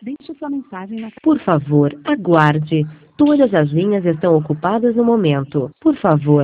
Deixe sua mensagem na... Por favor, aguarde. Todas as linhas estão ocupadas no momento. Por favor,